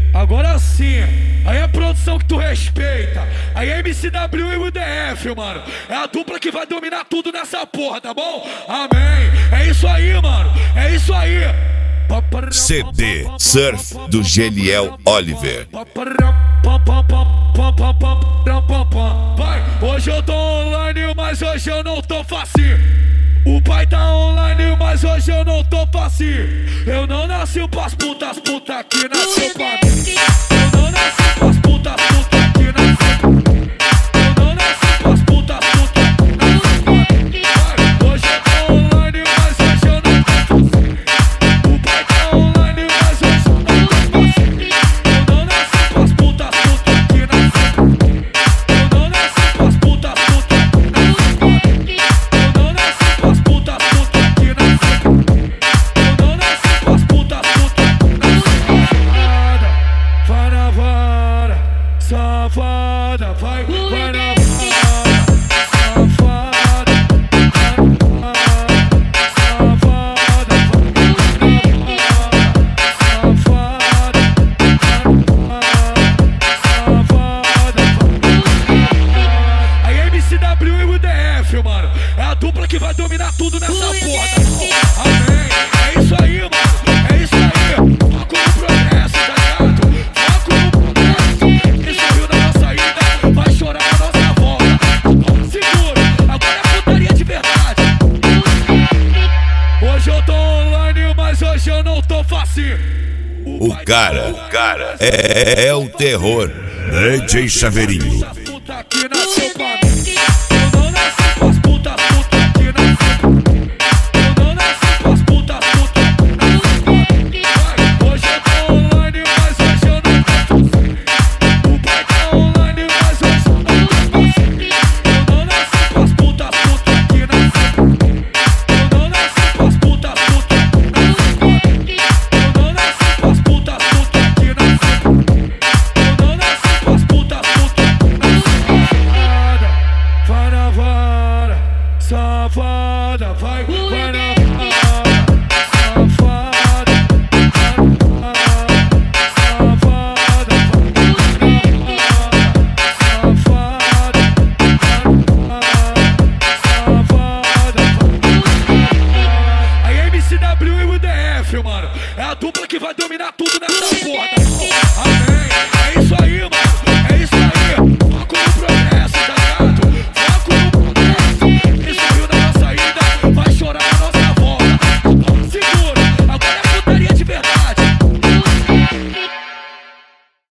Agora sim, aí é a produção que tu respeita. Aí é MCW e o DF, mano. É a dupla que vai dominar tudo nessa porra, tá bom? Amém. É isso aí, mano. É isso aí. CD Surf do Geliel Oliver. Vai, hoje eu tô online, mas hoje eu não tô facinho. O pai tá online, mas hoje eu não tô facinho. Eu não nasci pras putas, puta que nasceu pra mim. Eu não nasci pras putas, puta que nasceu pra mim. Eu não nasci pras putas, puta que nasceu pra mim. Vai, hoje eu tô online, mas hoje eu não tô facinho. O pai tá online, mas hoje eu não tô facinho. Eu não nasci pras putas, puta que nasceu pra mim. Eu não nasci pras putas, puta que nasceu pra mim. Eu não nasci pras putas, puta que nasceu pra mim. Eu não nasci pras putas, puta que nasceu pra mim. Vai na vara, safada, vai na vara, safada, safada, safada. Aí MCW e o DF, mano. É a dupla que vai dominar tudo nessa porra, tá bom? Amém. É isso aí, mano. É isso aí. Foco no progresso, tá ligado? Foco no progresso. Quem sorriu na nossa ida vai chorar na nossa volta. Segura, agora é putaria de verdade. Hoje eu tô online, mas hoje eu não tô facinho. O cara é o terror. DJ Chaveirinho. Puta que nasceu pra mim. Eu não nasci pras putas, puta que nasceu pra mim. Eu não nasci pras putas, puta que nasceu pra mim. Vai, hoje eu tô online, mas hoje eu não tô facinho. O pai tá online, mas hoje eu não tô facinho. Eu não nasci pras putas, puta que nasceu pra mim. Eu não nasci pras putas, puta que nasceu pra mim. Eu não nasci pras putas, puta que nasceu pra mim. Eu não nasci pras putas, puta que nasceu pra mim. Vai na vara, safada, vai na vara, safada, safada, safada, safada. Aí MCW e o DF, mano. É a dupla que vai dominar tudo nessa porra, tá bom? Amém. É isso aí, mano.